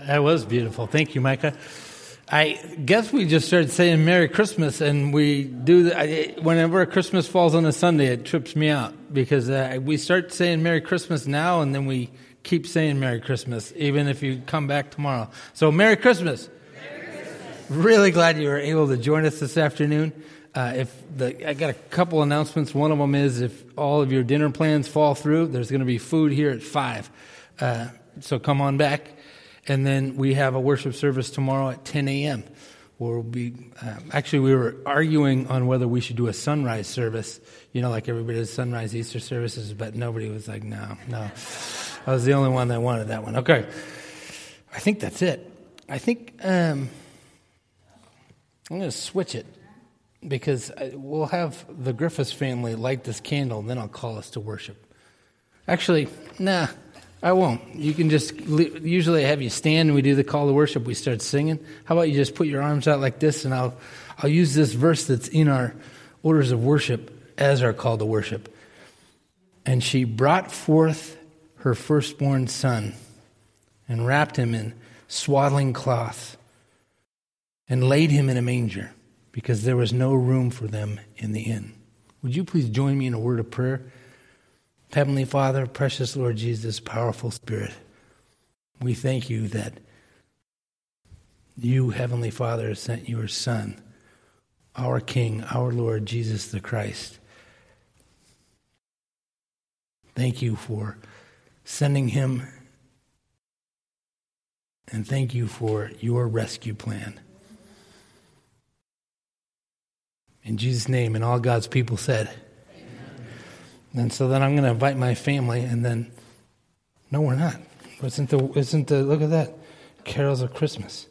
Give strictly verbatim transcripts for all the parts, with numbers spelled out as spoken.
That was beautiful. Thank you, Micah. I guess we just started saying Merry Christmas, and we do. The, I, whenever Christmas falls on a Sunday, it trips me out because uh, we start saying Merry Christmas now, and then we keep saying Merry Christmas, even if you come back tomorrow. So Merry Christmas. Merry Christmas. Really glad you were able to join us this afternoon. Uh, if the, I got a couple announcements. One of them is if all of your dinner plans fall through, there's going to be food here at five. Uh, so come on back. And then we have a worship service tomorrow at ten a.m. We'll be, uh, actually, we were arguing on whether we should do a sunrise service, you know, like everybody does sunrise Easter services, but nobody was like, no, no. I was the only one that wanted that one. Okay. I think that's it. I think um, I'm going to switch it because I, we'll have the Griffiths family light this candle, and then I'll call us to worship. Actually, nah. I won't. You can just, usually I have you stand and we do the call to worship. We start singing. How about you just put your arms out like this, and I'll I'll use this verse that's in our orders of worship as our call to worship. And she brought forth her firstborn son and wrapped him in swaddling cloths and laid him in a manger because there was no room for them in the inn. Would you please join me in a word of prayer? Heavenly Father, precious Lord Jesus, powerful Spirit, we thank you that you, Heavenly Father, sent your Son, our King, our Lord Jesus the Christ. Thank you for sending him, and thank you for your rescue plan. In Jesus' name, and all God's people said, and so then I'm going to invite my family, and then, no, we're not. Isn't the, isn't the, look at that, carols of Christmas.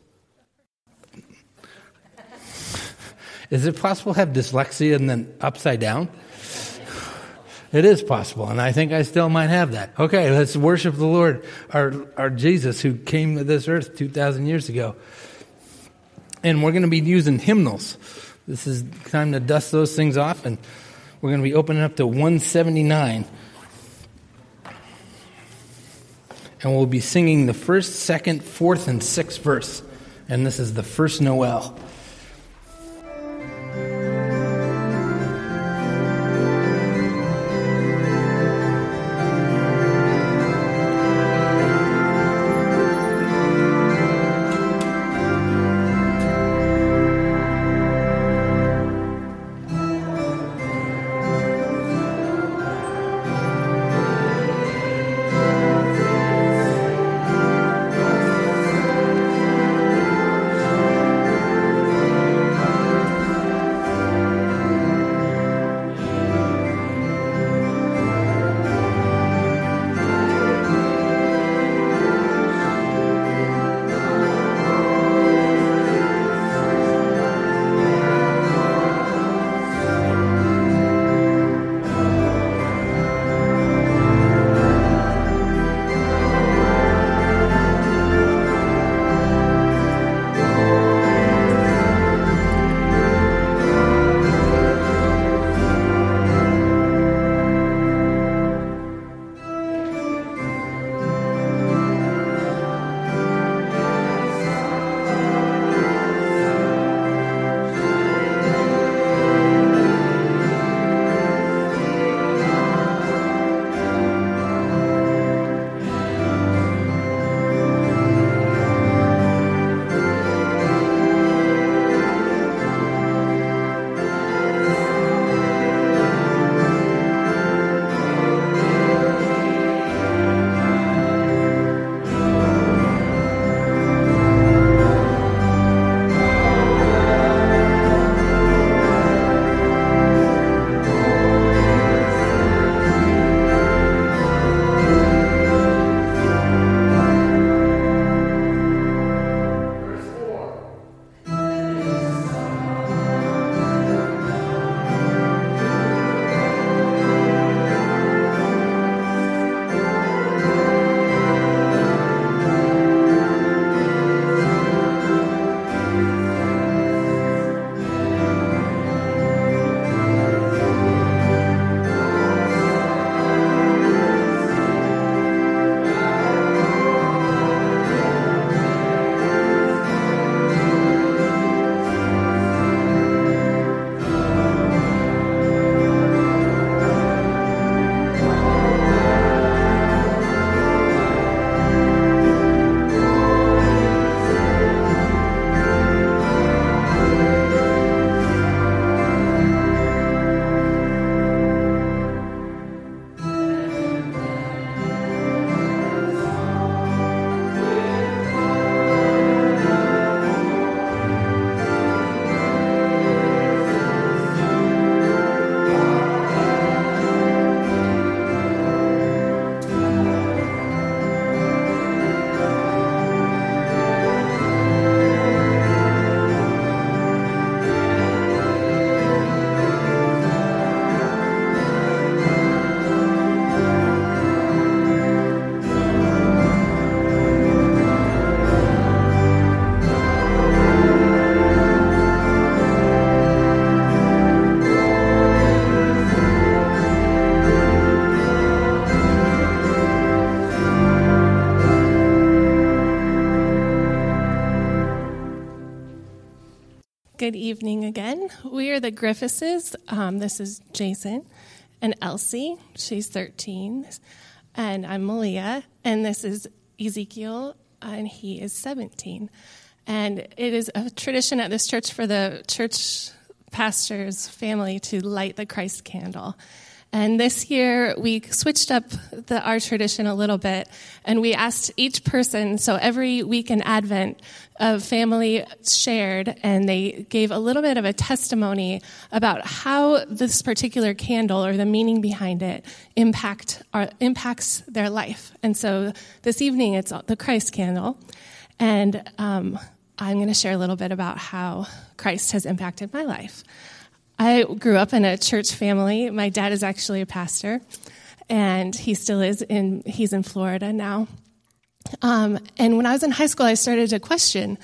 Is it possible to have dyslexia and then upside down? It is possible, and I think I still might have that. Okay, let's worship the Lord, our, our Jesus, who came to this earth two thousand years ago. And we're going to be using hymnals. This is time to dust those things off, and we're going to be opening up to one seventy-nine. And we'll be singing the first, second, fourth, and sixth verse. And this is the first Noel. Thank Good evening again. We are the Griffithses. Um, this is Jason and Elsie. She's thirteen. And I'm Malia. And this is Ezekiel, and he is seventeen. And it is a tradition at this church for the church pastor's family to light the Christ candle. And this year, we switched up the, our tradition a little bit, and we asked each person, so every week in Advent, a family shared, and they gave a little bit of a testimony about how this particular candle, or the meaning behind it, impact our, impacts their life. And so this evening, it's the Christ candle, and um, I'm going to share a little bit about how Christ has impacted my life. I grew up in a church family. My dad is actually a pastor, and he still is. In he's in Florida now. Um, and when I was in high school, I started to question,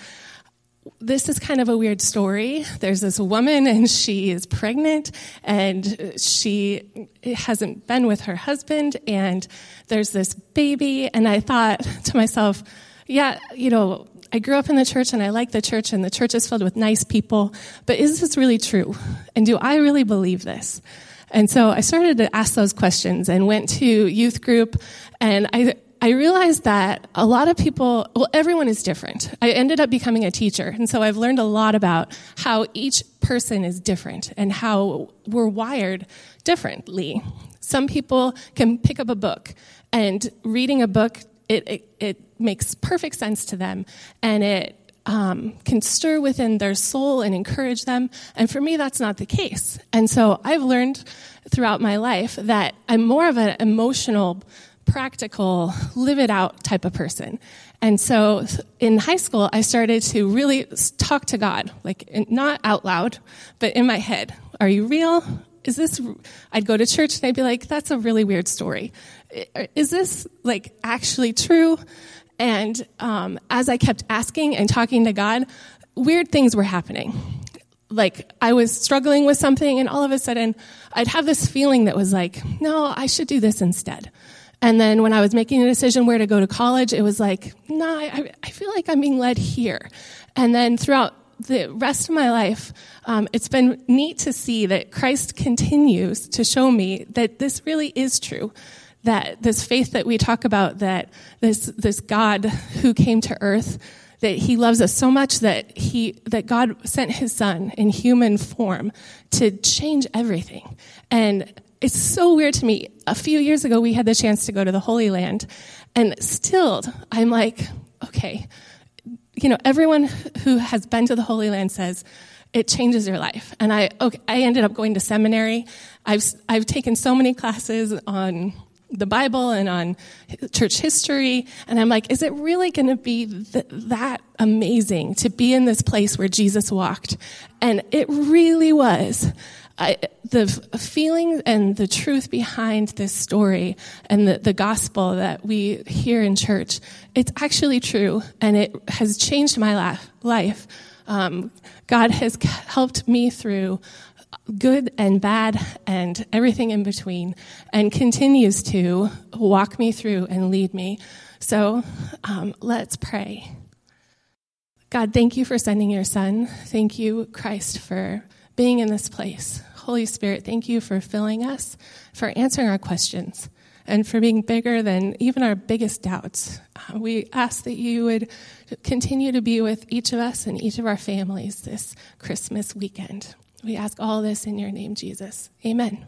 this is kind of a weird story. There's this woman, and she is pregnant, and she hasn't been with her husband, and there's this baby. And I thought to myself, yeah, you know, I grew up in the church, and I like the church, and the church is filled with nice people, but is this really true? And do I really believe this? And so I started to ask those questions and went to youth group, and I I realized that a lot of people, well, everyone is different. I ended up becoming a teacher, and so I've learned a lot about how each person is different and how we're wired differently. Some people can pick up a book, and reading a book, it it, it makes perfect sense to them, and it um, can stir within their soul and encourage them. And for me, that's not the case. And so I've learned throughout my life that I'm more of an emotional, practical, live it out type of person. And so in high school, I started to really talk to God, like not out loud, but in my head. Are you real? Is this, I'd go to church and I'd be like, that's a really weird story. Is this like actually true? And um, as I kept asking and talking to God, weird things were happening. Like I was struggling with something, and all of a sudden I'd have this feeling that was like, no, I should do this instead. And then when I was making a decision where to go to college, it was like, no, I, I feel like I'm being led here. And then throughout the rest of my life, um, it's been neat to see that Christ continues to show me that this really is true. That this faith that we talk about, that this this God who came to earth, that he loves us so much that he that God sent his son in human form to change everything. And it's so weird to me. A few years ago, we had the chance to go to the Holy Land, and still, I'm like, okay, you know, everyone who has been to the Holy Land says it changes your life. And I okay, I ended up going to seminary. I've I've taken so many classes on the Bible and on church history, and I'm like, is it really going to be th- that amazing to be in this place where Jesus walked? And it really was. I, the f- feeling and the truth behind this story and the, the gospel that we hear in church, it's actually true, and it has changed my la- life. Um, God has c- helped me through good and bad and everything in between, and continues to walk me through and lead me. So um, let's pray. God, thank you for sending your son. Thank you, Christ, for being in this place. Holy Spirit, thank you for filling us, for answering our questions, and for being bigger than even our biggest doubts. Uh, we ask that you would continue to be with each of us and each of our families this Christmas weekend. We ask all this in your name, Jesus. Amen.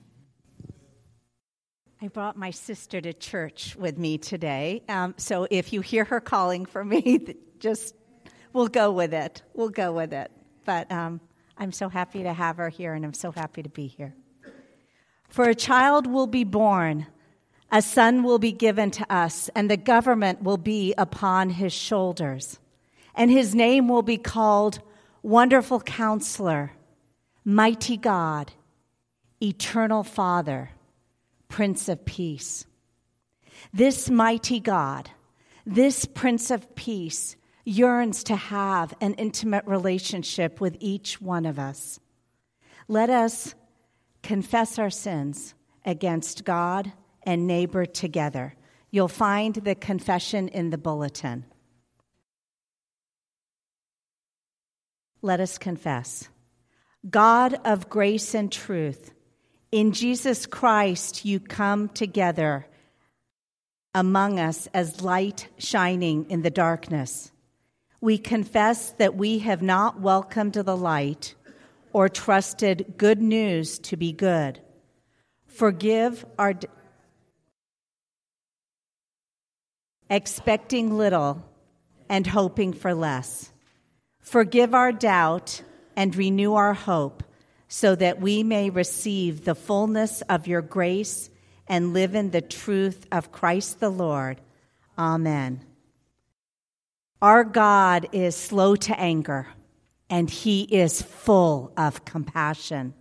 I brought my sister to church with me today. Um, so if you hear her calling for me, just, we'll go with it. We'll go with it. But um, I'm so happy to have her here, and I'm so happy to be here. For a child will be born, a son will be given to us, and the government will be upon his shoulders. And his name will be called Wonderful Counselor, Mighty God, Eternal Father, Prince of Peace. This mighty God, this Prince of Peace, yearns to have an intimate relationship with each one of us. Let us confess our sins against God and neighbor together. You'll find the confession in the bulletin. Let us confess. God of grace and truth, in Jesus Christ you come together among us as light shining in the darkness. We confess that we have not welcomed the light or trusted good news to be good. Forgive our d- expecting little and hoping for less. Forgive our doubt and renew our hope so that we may receive the fullness of your grace and live in the truth of Christ the Lord. Amen. Our God is slow to anger, and he is full of compassion.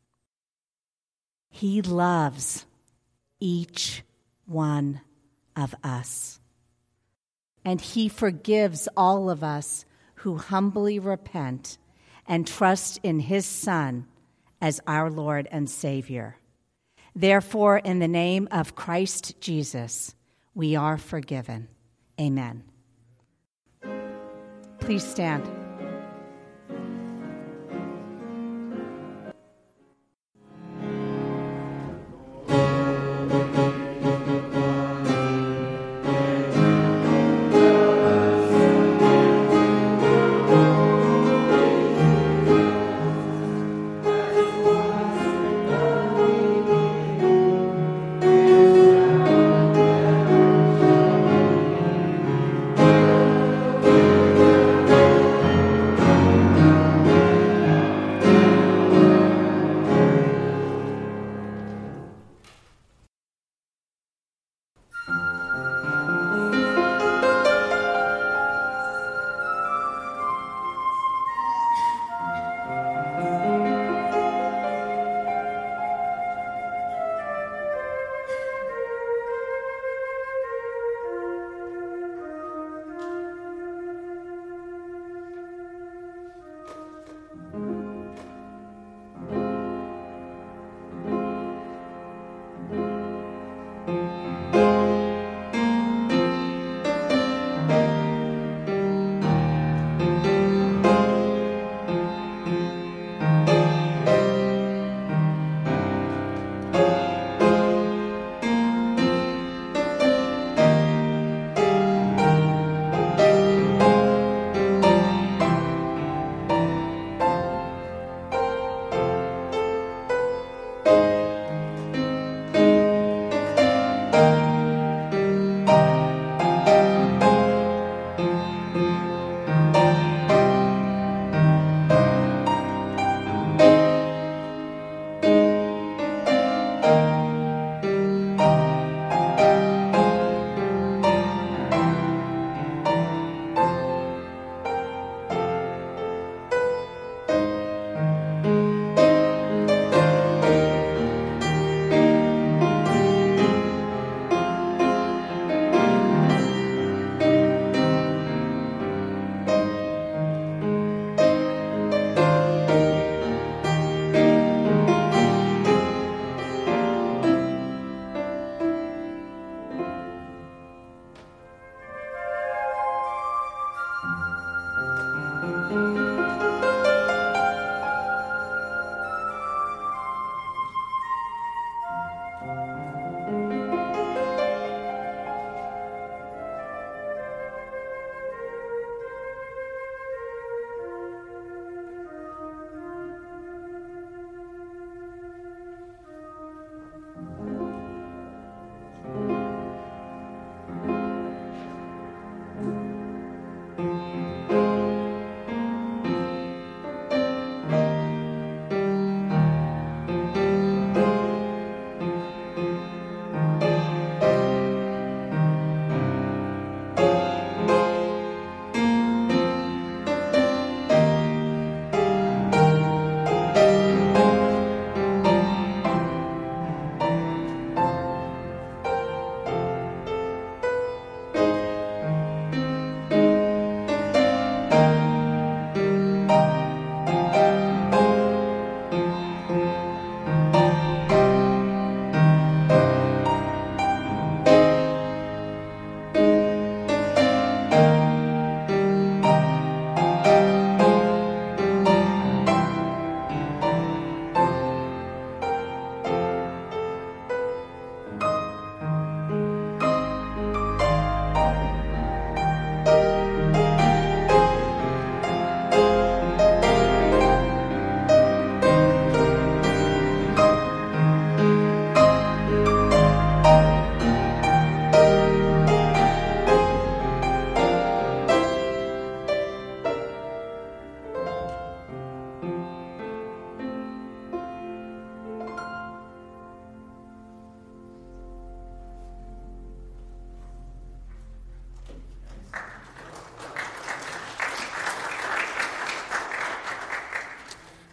He loves each one of us, and he forgives all of us who humbly repent and trust in his Son as our Lord and Savior. Therefore, in the name of Christ Jesus, we are forgiven. Amen. Please stand.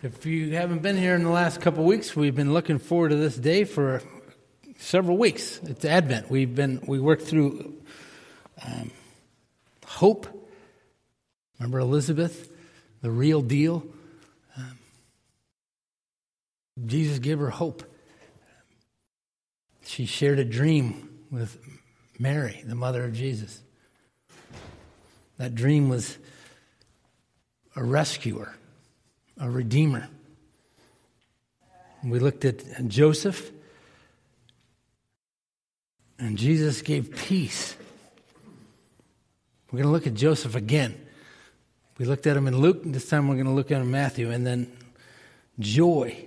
If you haven't been here in the last couple of weeks, we've been looking forward to this day for several weeks. It's Advent. We've been we worked through um, hope. Remember Elizabeth, the real deal. Um, Jesus gave her hope. She shared a dream with Mary, the mother of Jesus. That dream was a rescuer, a redeemer. We looked at Joseph, and Jesus gave peace. We're going to look at Joseph again. We looked at him in Luke, and this time we're going to look at him in Matthew, and then joy.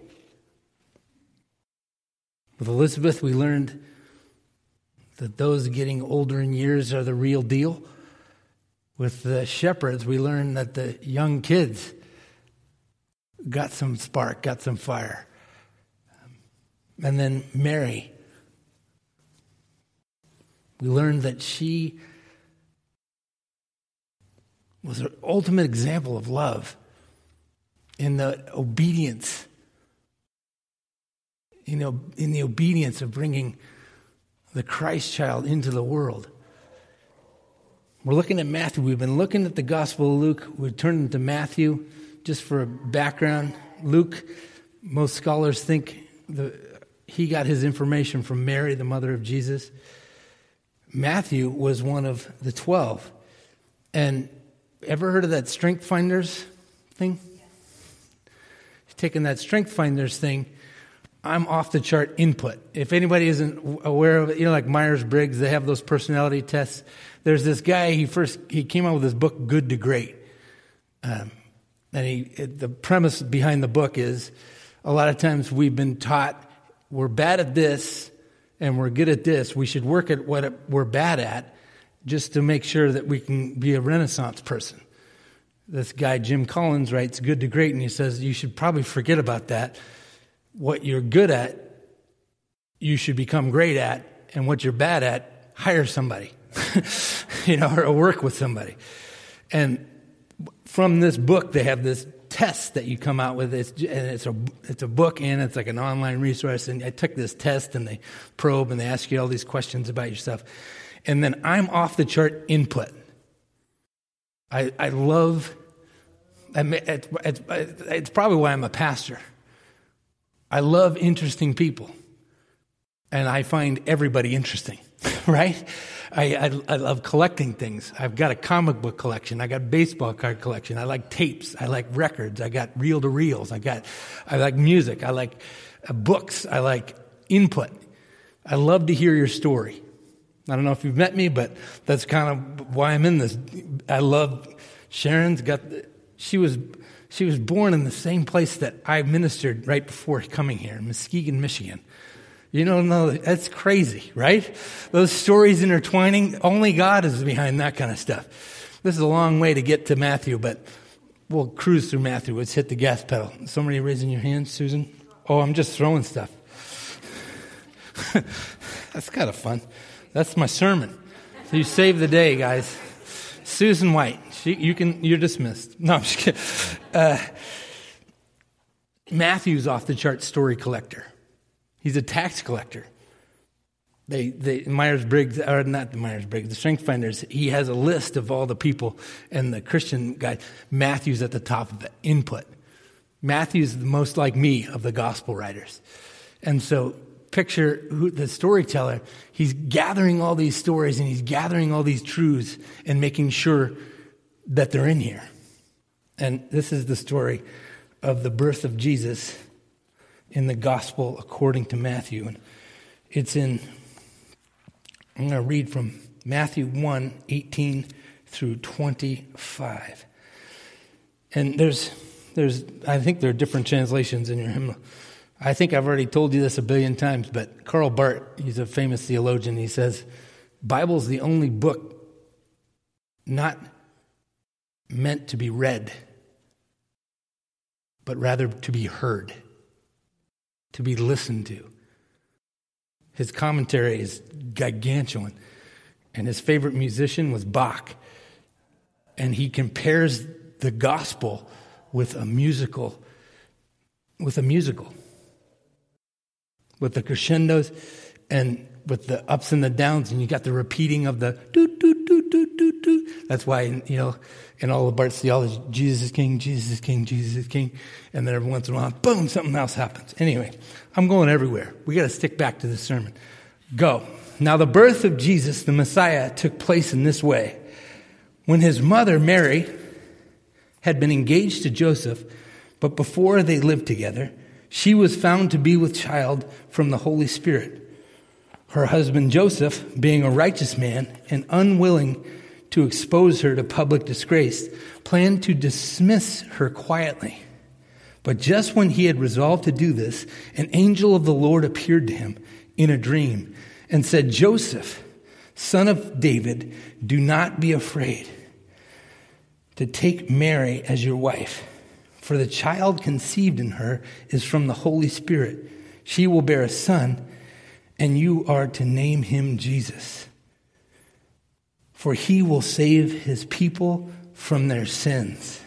With Elizabeth, we learned that those getting older in years are the real deal. With the shepherds, we learned that the young kids got some spark, got some fire. And then Mary, we learned that she was an ultimate example of love in the obedience, you know, in the obedience of bringing the Christ child into the world. We're looking at Matthew. We've been looking at the Gospel of Luke. We turned to Matthew just for a background. Luke, most scholars think the, he got his information from Mary, the mother of Jesus. Matthew was one of the twelve. And ever heard of that Strength Finders thing? Taking that Strength Finders thing, I'm off the chart input. If anybody isn't aware of it, you know, like Myers-Briggs, they have those personality tests. There's this guy, he first, he came out with his book, Good to Great. Um, and he, it, the premise behind the book is, a lot of times we've been taught we're bad at this and we're good at this. We should work at what we're bad at just to make sure that we can be a Renaissance person. This guy, Jim Collins, writes Good to Great, and he says you should probably forget about that. What you're good at, you should become great at, and what you're bad at, hire somebody, you know, or work with somebody. And from this book, they have this test that you come out with. It's, and it's a it's a book, and it's like an online resource. And I took this test, and they probe, and they ask you all these questions about yourself. And then I'm off the chart input. I I love. I mean, it's, it's, it's probably why I'm a pastor. I love interesting people, and I find everybody interesting, right? I, I I love collecting things. I've got a comic book collection. I got a baseball card collection. I like tapes. I like records. I got reel-to-reels. I got, I like music. I like uh, books. I like input. I love to hear your story. I don't know if you've met me, but that's kind of why I'm in this. I love Sharon's got. She was. She was born in the same place that I ministered right before coming here, in Muskegon, Michigan. You don't know, that's crazy, right? Those stories intertwining, only God is behind that kind of stuff. This is a long way to get to Matthew, but we'll cruise through Matthew. Let's hit the gas pedal. Somebody raising your hand, Susan? Oh, I'm just throwing stuff. That's kind of fun. That's my sermon. So you save the day, guys. Susan White. She, you can, you're dismissed. No, I'm just kidding. Uh, Matthew's off the chart story collector. He's a tax collector. They, they Myers-Briggs, or not the Myers-Briggs, the Strength Finders, he has a list of all the people, and the Christian guy, Matthew's at the top of it, input. Matthew's the most like me of the gospel writers. And so picture who, the storyteller, he's gathering all these stories, and he's gathering all these truths and making sure that they're in here. And this is the story of the birth of Jesus in the gospel according to Matthew. And it's in, I'm going to read from Matthew one, eighteen through twenty-five. And there's, there's, I think there are different translations in your hymnal. I think I've already told you this a billion times, but Karl Barth, he's a famous theologian, he says, Bible's the only book not meant to be read, but rather to be heard, to be listened to. His commentary is gargantuan, and his favorite musician was Bach. And he compares the gospel with a musical with a musical, with the crescendos and with the ups and the downs, and you got the repeating of the doo doo doo doo doo doo. That's why, you know, in all of Bart's theology, Jesus is king, Jesus is king, Jesus is king, and then every once in a while, boom, something else happens. Anyway, I'm going everywhere. We got to stick back to the sermon. Go. Now the birth of Jesus, the Messiah, took place in this way. When his mother, Mary, had been engaged to Joseph, but before they lived together, she was found to be with child from the Holy Spirit. Her husband Joseph, being a righteous man and unwilling to expose her to public disgrace, planned to dismiss her quietly. But just when he had resolved to do this, an angel of the Lord appeared to him in a dream and said, Joseph, son of David, do not be afraid to take Mary as your wife, for the child conceived in her is from the Holy Spirit. She will bear a son, and you are to name him Jesus, for he will save his people from their sins.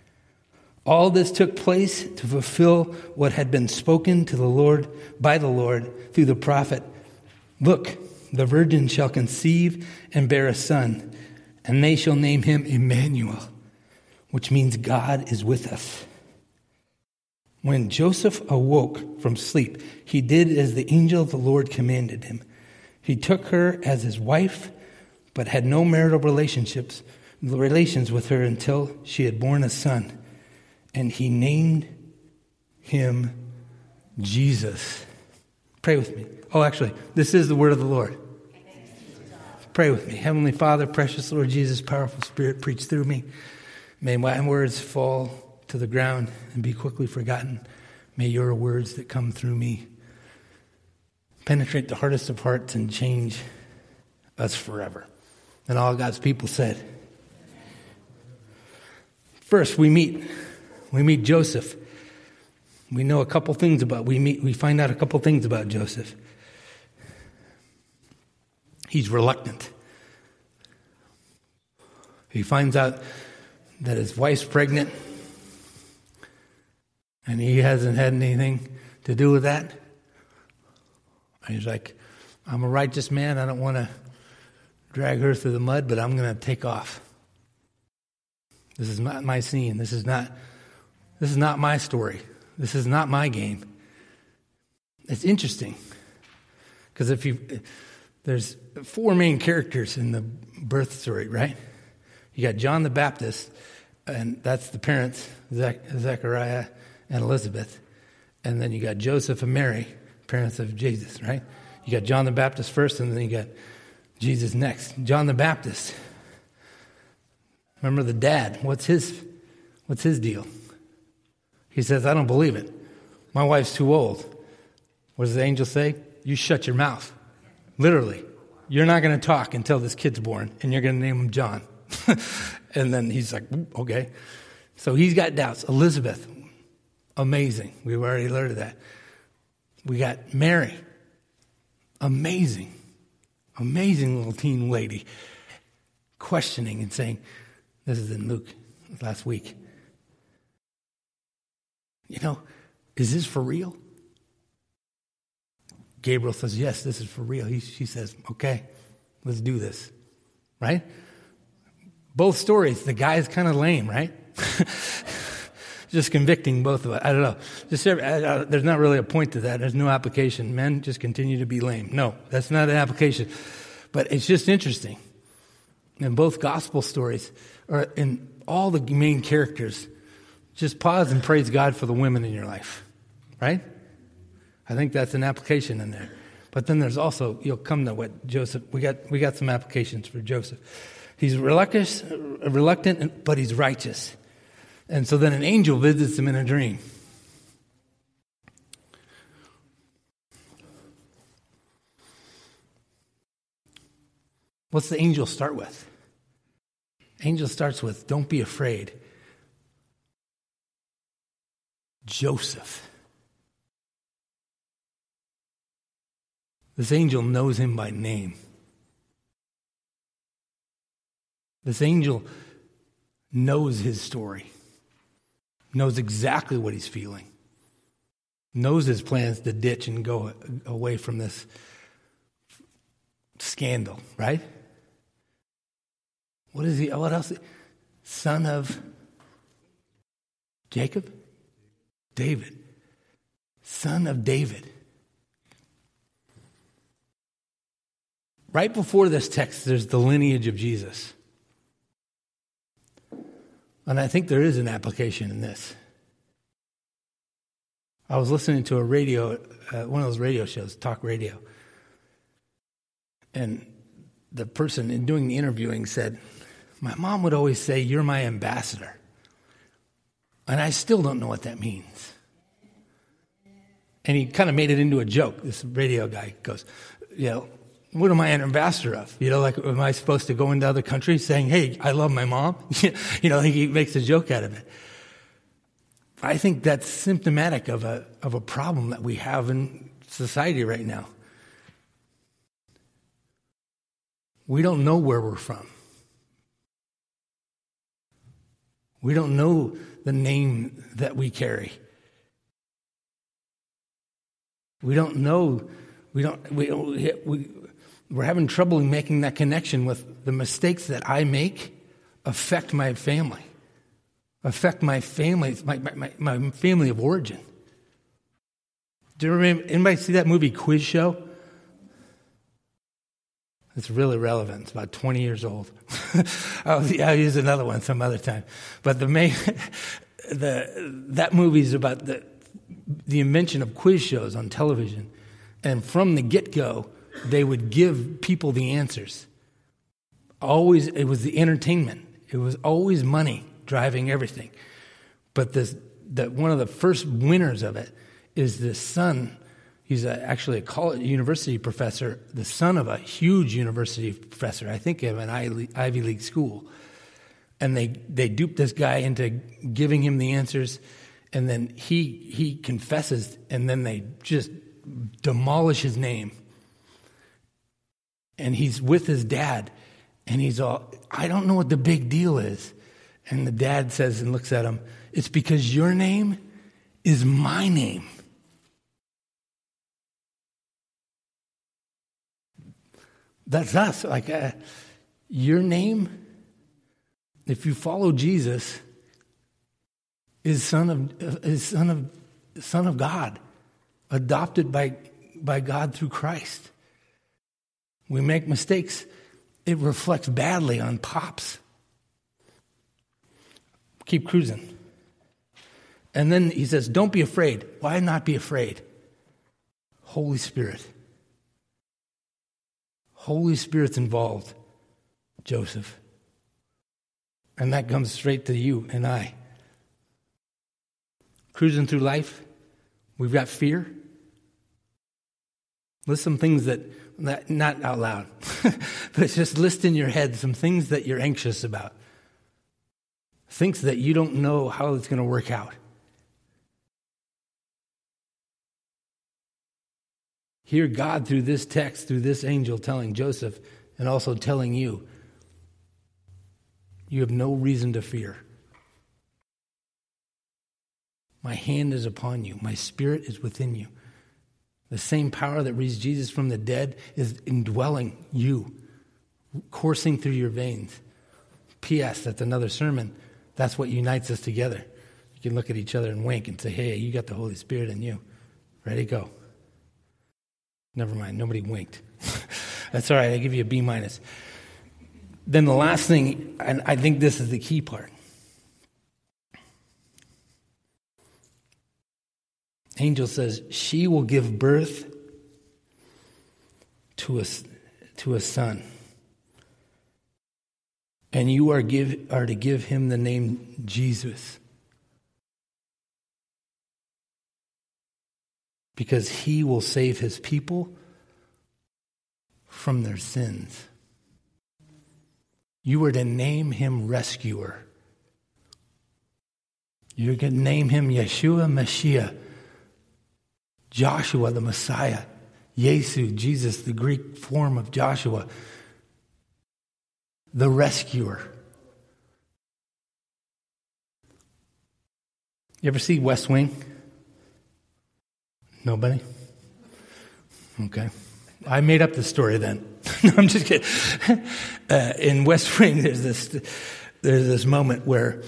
All this took place to fulfill what had been spoken to the Lord by the Lord through the prophet. Look, the virgin shall conceive and bear a son, and they shall name him Emmanuel, which means God is with us. When Joseph awoke from sleep, he did as the angel of the Lord commanded him. He took her as his wife, but had no marital relationships, relations with her until she had borne a son. And he named him Jesus. Pray with me. Oh, actually, this is the word of the Lord. Pray with me. Heavenly Father, precious Lord Jesus, powerful Spirit, preach through me. May my words fall to the ground and be quickly forgotten. May your words that come through me penetrate the hardest of hearts and change us forever. And all God's people said. First, we meet we meet Joseph. We know a couple things about we meet we find out a couple things about Joseph. He's reluctant. He finds out that his wife's pregnant, and he hasn't had anything to do with that. And he's like, I'm a righteous man. I don't want to drag her through the mud, but I'm going to take off. This is not my scene. This is not, this is not my story. This is not my game. It's interesting, because if you, there's four main characters in the birth story, right? You got John the Baptist, and that's the parents, Zach, Zechariah and Elizabeth. And then you got Joseph and Mary, parents of Jesus, right? You got John the Baptist first, and then you got Jesus next. John the Baptist. Remember the dad. What's his, what's his deal? He says, I don't believe it. My wife's too old. What does the angel say? You shut your mouth. Literally. You're not going to talk until this kid's born, and you're going to name him John. And then he's like, okay. So he's got doubts. Elizabeth, amazing. We've already learned that. We got Mary, amazing, amazing little teen lady, questioning and saying, this is in Luke last week. You know, is this for real? Gabriel says, yes, this is for real. He, she says, okay, let's do this, right? Both stories, the guy's kind of lame, right? Just convicting both of us. I don't know. Just every, I, I, there's not really a point to that. There's no application. Men just continue to be lame. No, that's not an application. But it's just interesting. In both gospel stories, or in all the main characters, just pause and praise God for the women in your life, right? I think that's an application in there. But then there's also, you'll come to what Joseph, we got we got some applications for Joseph. He's reluctant, reluctant, but he's righteous. And so then an angel visits him in a dream. What's the angel start with? Angel starts with, don't be afraid. Joseph. This angel knows him by name. This angel knows his story, knows exactly what he's feeling. knows his plans to ditch and go away from this scandal, right? What is he? What else? Son of Jacob? David. Son of David. Right before this text, there's the lineage of Jesus. And I think there is an application in this. I was listening to a radio, uh, one of those radio shows, talk radio. And the person in doing the interviewing said, my mom would always say, you're my ambassador. And I still don't know what that means. And he kind of made it into a joke. This radio guy goes, you know, what am I an ambassador of? You know, like, am I supposed to go into other countries saying, hey, I love my mom? You know, he makes a joke out of it. I think that's symptomatic of a of a problem that we have in society right now. We don't know where we're from. We don't know the name that we carry. We don't know, we don't, we, we, we're having trouble in making that connection with the mistakes that I make affect my family, affect my family, my, my, my family of origin. Do you remember, anybody see that movie Quiz Show? It's really relevant. It's about twenty years old. I'll, I'll use another one some other time. But the main, the that movie is about the the invention of quiz shows on television, and from the get-go, they would give people the answers. Always, it was the entertainment. It was always money driving everything. But this, the, one of the first winners of it is the son. He's a, actually a college, university professor, the son of a huge university professor, I think of an Ivy League school. And they, they dupe this guy into giving him the answers, and then he he confesses, and then they just demolish his name. And he's with his dad, and he's all, I don't know what the big deal is. And the dad says and looks at him, it's because your name is my name. That's us. Like uh, your name, if you follow Jesus, is son of is son of son of God, adopted by by God through Christ. We make mistakes; it reflects badly on pops. Keep cruising, and then he says, "Don't be afraid." Why not be afraid? Holy Spirit. Holy Spirit's involved, Joseph. And that comes straight to you and I. Cruising through life, we've got fear. List some things that, that not out loud, but it's just list in your head some things that you're anxious about. Things that you don't know how it's going to work out. Hear God through this text, through this angel telling Joseph, and also telling you, you have no reason to fear. My hand is upon you. My spirit is within you. The same power that raised Jesus from the dead is indwelling you, coursing through your veins. P S. That's another sermon. That's what unites us together. You can look at each other and wink and say, hey, you got the Holy Spirit in you. Ready, go. Never mind, nobody winked. That's all right, I give you a B minus. Then the last thing, and I think this is the key part. Angel says, she will give birth to a, to a son. And you are give are to give him the name Jesus. Because he will save his people from their sins. You are to name him Rescuer. You're going to name him Yeshua Mashiach, Joshua the Messiah, Yesu, Jesus, the Greek form of Joshua, the Rescuer. You ever see West Wing? Nobody? Okay. I made up the story then. No, I'm just kidding. Uh, in West Wing, there's this there's this moment where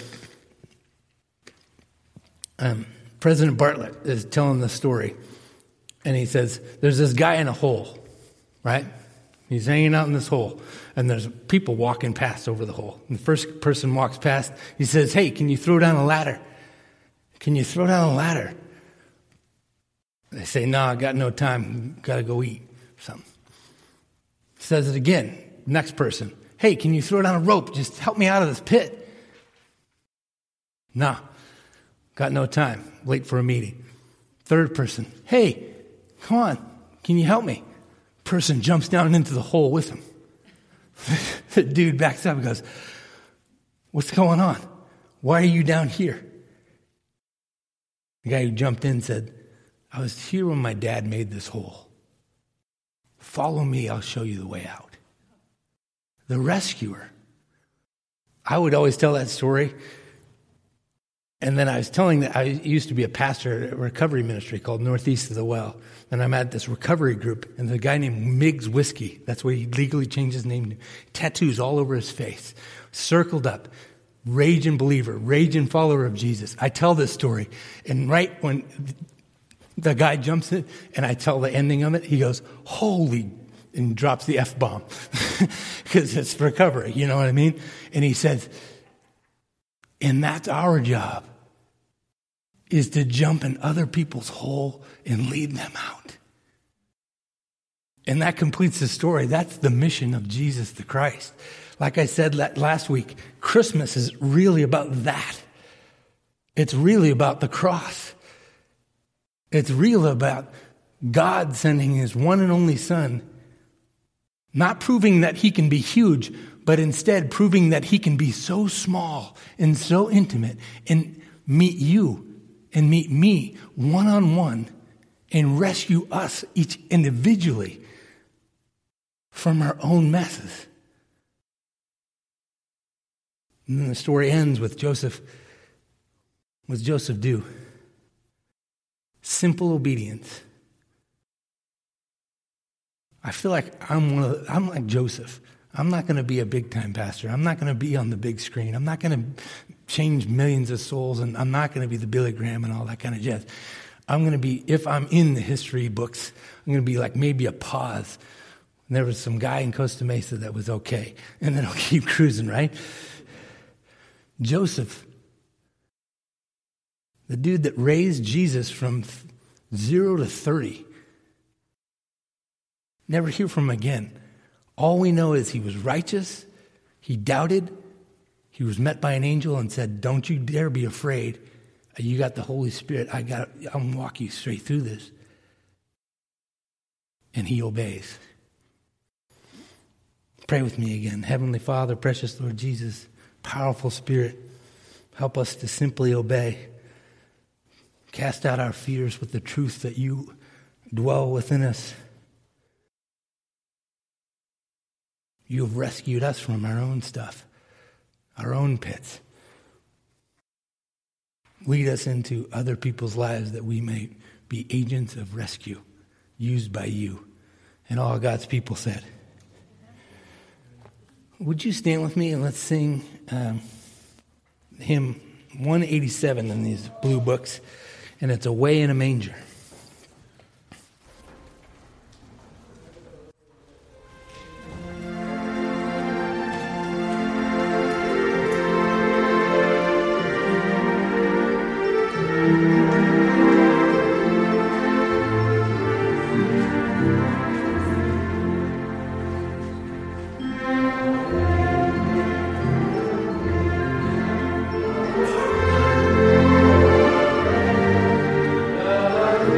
um, President Bartlett is telling the story, and he says, there's this guy in a hole, right? He's hanging out in this hole, and there's people walking past over the hole. And the first person walks past, he says, hey, can you throw down a ladder? Can you throw down a ladder? They say, no, I got no time. Got to go eat something. Says it again. Next person, hey, can you throw down a rope? Just help me out of this pit. No, got no time. Late for a meeting. Third person, hey, come on, can you help me? Person jumps down into the hole with him. The dude backs up and goes, what's going on? Why are you down here? The guy who jumped in said, I was here when my dad made this hole. Follow me, I'll show you the way out. The rescuer. I would always tell that story. And then I was telling that I used to be a pastor at a recovery ministry called Northeast of the Well. And I'm at this recovery group, and the guy named Miggs Whiskey, that's where he legally changed his name to, tattoos all over his face, circled up, raging believer, raging follower of Jesus. I tell this story, and right when the guy jumps in, and I tell the ending of it, he goes, holy, and drops the F-bomb, because it's recovery, you know what I mean? And he says, and that's our job, is to jump in other people's hole and lead them out. And that completes the story. That's the mission of Jesus the Christ. Like I said last week, Christmas is really about that. It's really about the cross. It's real about God sending his one and only Son, not proving that he can be huge, but instead proving that he can be so small and so intimate and meet you and meet me one-on-one and rescue us each individually from our own messes. And then the story ends with Joseph, with Joseph do. Simple obedience. I feel like I'm one of the, I'm like Joseph. I'm not going to be a big-time pastor. I'm not going to be on the big screen. I'm not going to change millions of souls, and I'm not going to be the Billy Graham and all that kind of jazz. I'm going to be, if I'm in the history books, I'm going to be like maybe a pause. And there was some guy in Costa Mesa that was okay, and then I'll keep cruising, right? Joseph, the dude that raised Jesus from zero to thirty, never hear from him again. All we know is he was righteous, he doubted, he was met by an angel and said, don't you dare be afraid. You got the Holy Spirit. I got, I'm going to walk you straight through this. And he obeys. Pray with me again. Heavenly Father, precious Lord Jesus, powerful Spirit, help us to simply obey. Cast out our fears with the truth that you dwell within us. You have rescued us from our own stuff, our own pits. Lead us into other people's lives that we may be agents of rescue, used by you. And all God's people said. Would you stand with me and let's sing um, hymn one eighty-seven in these blue books, and it's Away in a Manger. Thank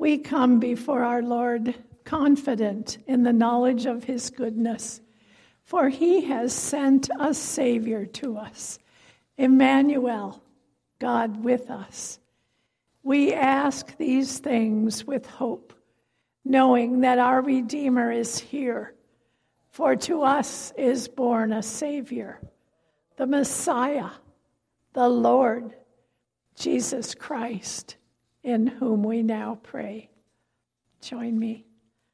We come before our Lord confident in the knowledge of his goodness, for he has sent a Savior to us, Emmanuel, God with us. We ask these things with hope, knowing that our Redeemer is here, for to us is born a Savior, the Messiah, the Lord, Jesus Christ, in whom we now pray. Join me.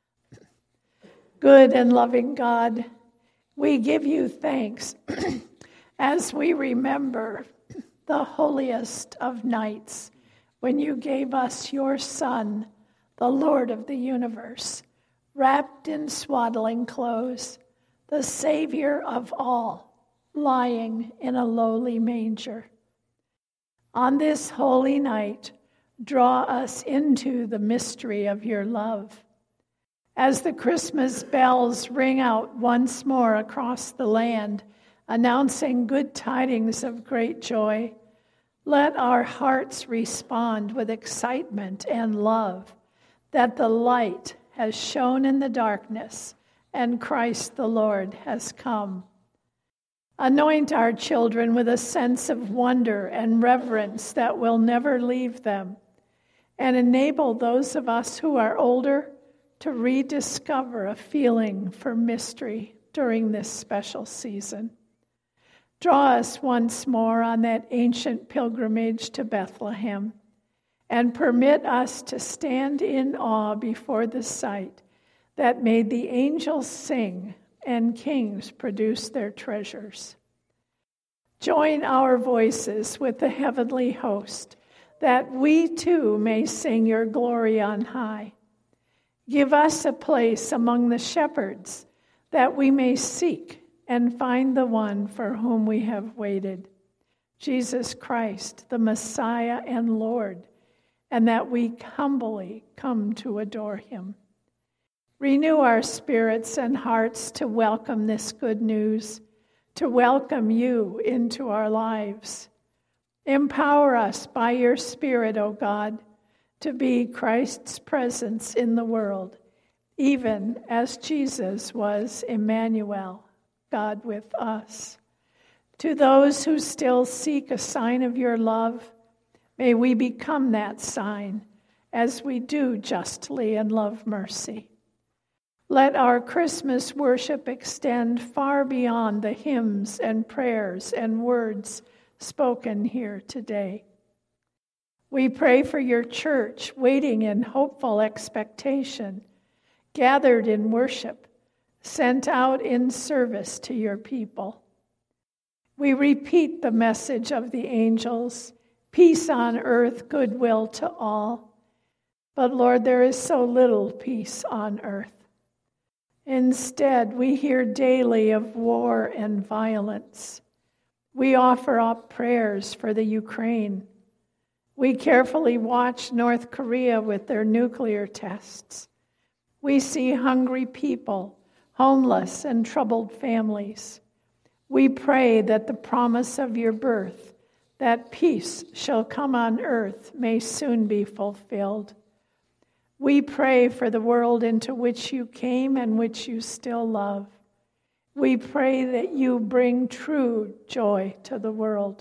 Good and loving God, we give you thanks as we remember the holiest of nights when you gave us your Son, the Lord of the universe, wrapped in swaddling clothes, the Savior of all, lying in a lowly manger. On this holy night, draw us into the mystery of your love. As the Christmas bells ring out once more across the land, announcing good tidings of great joy, let our hearts respond with excitement and love that the light has shone in the darkness and Christ the Lord has come. Anoint our children with a sense of wonder and reverence that will never leave them, and enable those of us who are older to rediscover a feeling for mystery during this special season. Draw us once more on that ancient pilgrimage to Bethlehem, and permit us to stand in awe before the sight that made the angels sing and kings produce their treasures. Join our voices with the heavenly host, that we too may sing your glory on high. Give us a place among the shepherds, that we may seek and find the one for whom we have waited, Jesus Christ, the Messiah and Lord, and that we humbly come to adore him. Renew our spirits and hearts to welcome this good news, to welcome you into our lives. Empower us by your Spirit, O God, to be Christ's presence in the world, even as Jesus was Emmanuel, God with us. To those who still seek a sign of your love, may we become that sign as we do justly and love mercy. Let our Christmas worship extend far beyond the hymns and prayers and words spoken here today. We pray for your church, waiting in hopeful expectation, gathered in worship, sent out in service to your people. We repeat the message of the angels, peace on earth, goodwill to all. But Lord, there is so little peace on earth. Instead, we hear daily of war and violence. We offer up prayers for the Ukraine. We carefully watch North Korea with their nuclear tests. We see hungry people, homeless and troubled families. We pray that the promise of your birth, that peace shall come on earth, may soon be fulfilled. We pray for the world into which you came and which you still love. We pray that you bring true joy to the world.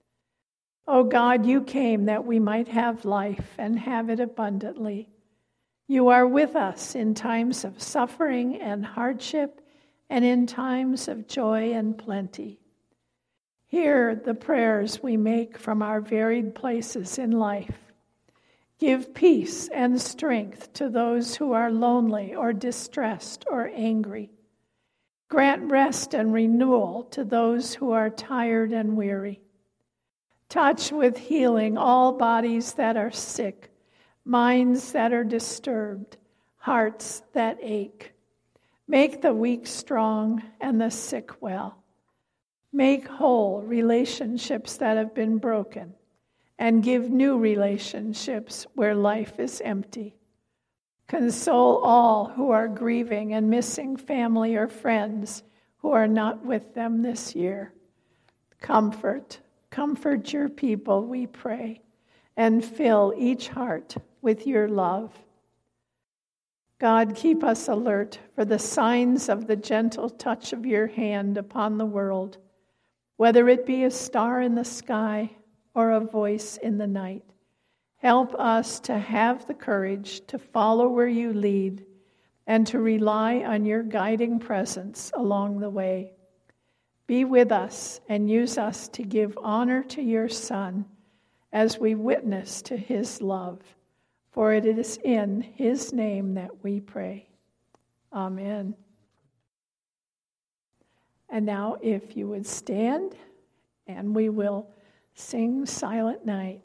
O God, you came that we might have life and have it abundantly. You are with us in times of suffering and hardship, and in times of joy and plenty. Hear the prayers we make from our varied places in life. Give peace and strength to those who are lonely or distressed or angry. Grant rest and renewal to those who are tired and weary. Touch with healing all bodies that are sick, minds that are disturbed, hearts that ache. Make the weak strong and the sick well. Make whole relationships that have been broken, and give new relationships where life is empty. Console all who are grieving and missing family or friends who are not with them this year. Comfort, comfort your people, we pray, and fill each heart with your love. God, keep us alert for the signs of the gentle touch of your hand upon the world, whether it be a star in the sky or a voice in the night. Help us to have the courage to follow where you lead and to rely on your guiding presence along the way. Be with us and use us to give honor to your Son as we witness to his love. For it is in his name that we pray. Amen. And now if you would stand, and we will sing Silent Night.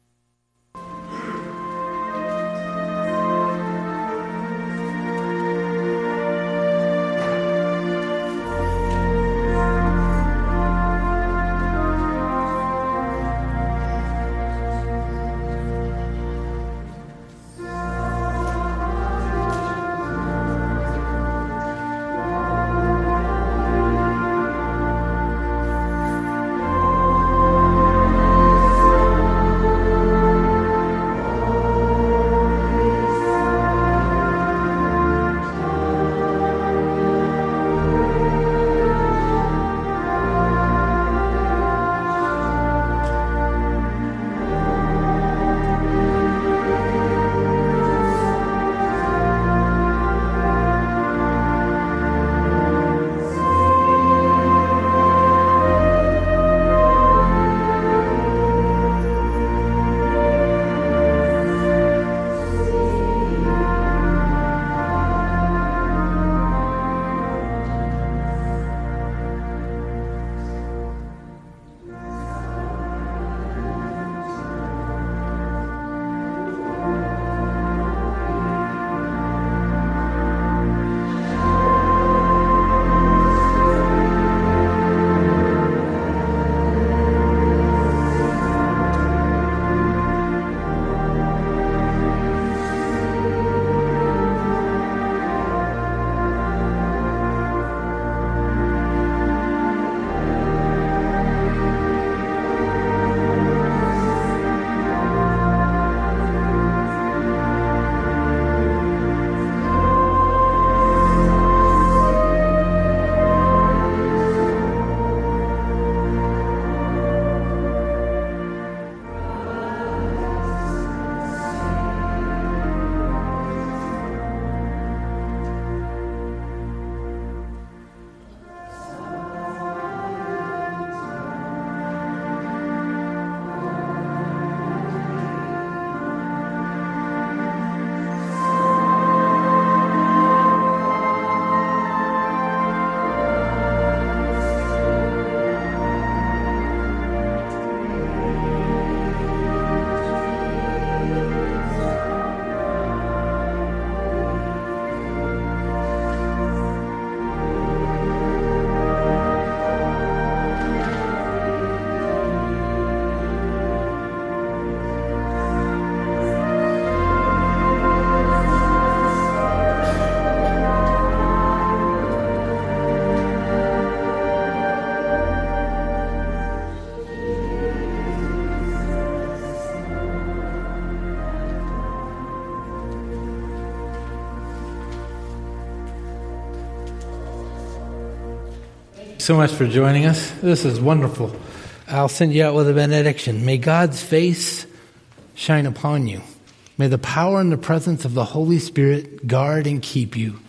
So much for joining us. This is wonderful. I'll send you out with a benediction. May God's face shine upon you. May the power and the presence of the Holy Spirit guard and keep you.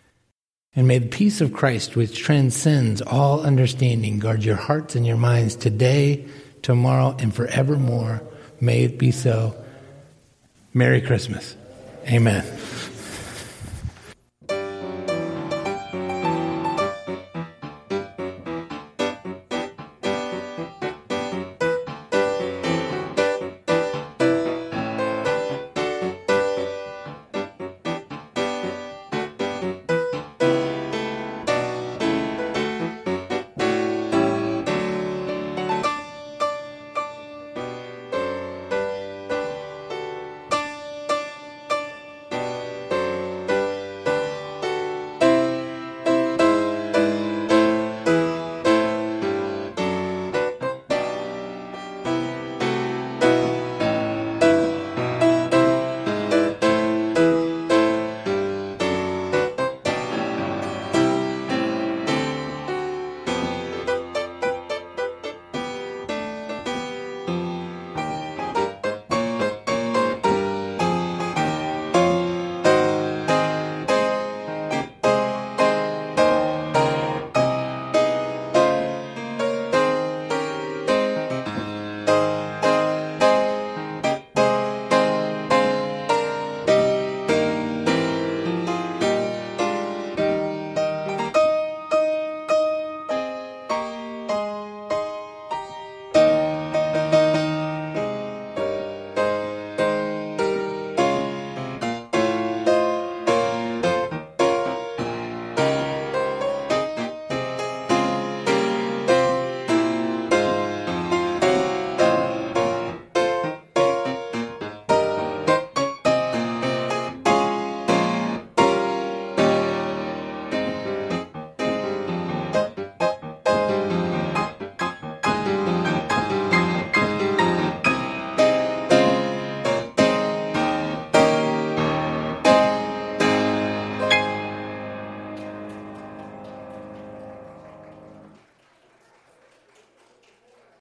And may the peace of Christ, which transcends all understanding, guard your hearts and your minds today, tomorrow, and forevermore. May it be so. Merry Christmas. Amen.